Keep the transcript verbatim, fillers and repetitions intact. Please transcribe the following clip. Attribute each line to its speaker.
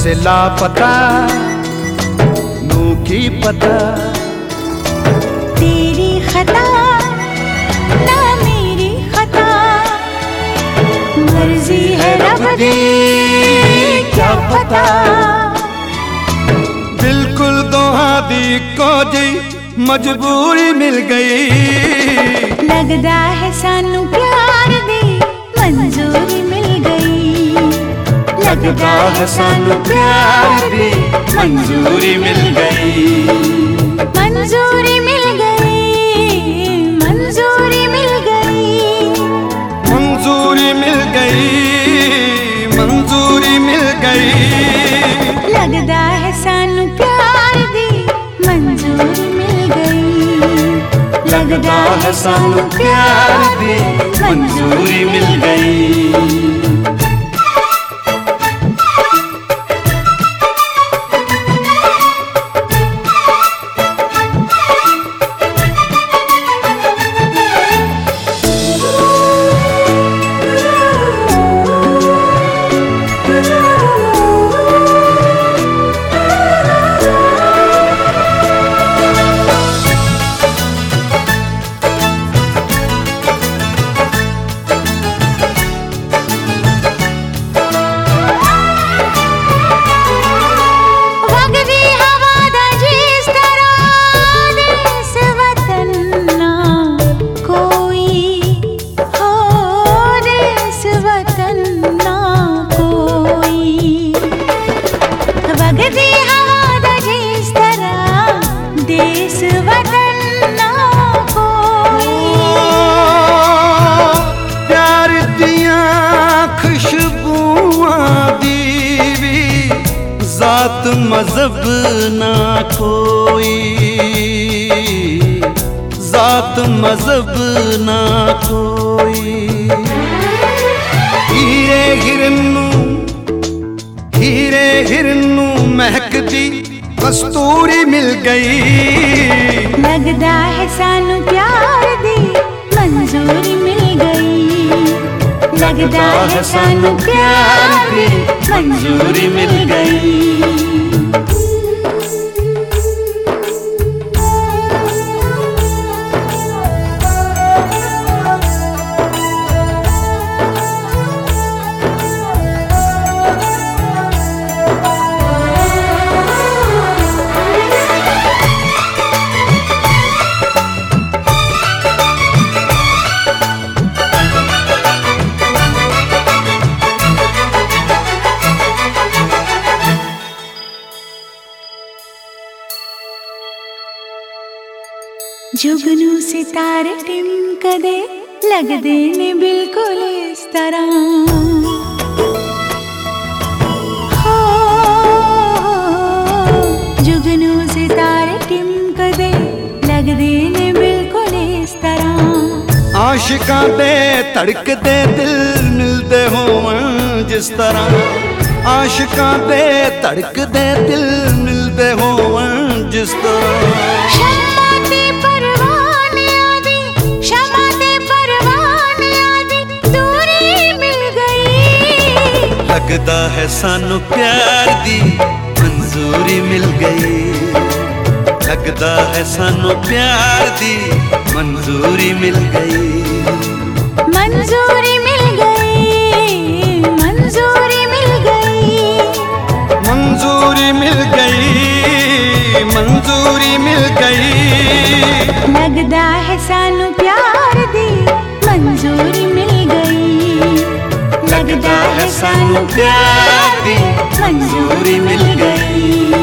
Speaker 1: से लापता नू की पता।
Speaker 2: तेरी खता ना मेरी खता, मर्जी है रब दी क्या पता।
Speaker 1: बिल्कुल दोहा दी को जी मजबूरी मिल गई।
Speaker 2: लगदा है सानू प्यार दी मंजूरी मिल गई।
Speaker 1: लगदा है सानू प्यार दी मंजूरी मिल गई।
Speaker 2: मंजूरी मिल गई, मंजूरी मिल गई,
Speaker 1: मंजूरी मिल गई, मंजूरी मिल गई।
Speaker 2: लगदा है सानू प्यार दी मंजूरी मिल गई।
Speaker 1: लगदा है सानू प्यार दी मंजूरी मिल गई। प्यार दिया खुशबुआं दीवी जात मजहब ना कोई, जात मजहब ना कोई। हीरे हिरनू हीरे हिरनू महकदी कस्तूरी मिल गई।
Speaker 2: लगदा है सानू प्यार दी मंजूरी मिल गई। लगदा है सानू प्यार दी मंजूरी मिल गई। जुगनू सितारे टिमकदे लगदे ने बिल्कुल इस तरह। हो जुगनू सितारे टिमकदे लगदे ने बिल्कुल इस तरह।
Speaker 1: आशिकां दे धड़कदे दिल मिलदे होवन जिस तरह। आशिकां दे धड़कदे दिल मिलदे होवन जिस तरह। लगदा है सानू प्यार दी मंजूरी मिल गई। लगदा है सानू प्यार दी मंजूरी मिल गई।
Speaker 2: मंजूरी मिल गई, मंजूरी मिल गई,
Speaker 1: मंजूरी मिल गई, मंजूरी मिल गई।
Speaker 2: लगदा है सानू प्यार दी मंजूरी मिल गई।
Speaker 1: लगदा है सानू प्यार दी मंजूरी मिल गई।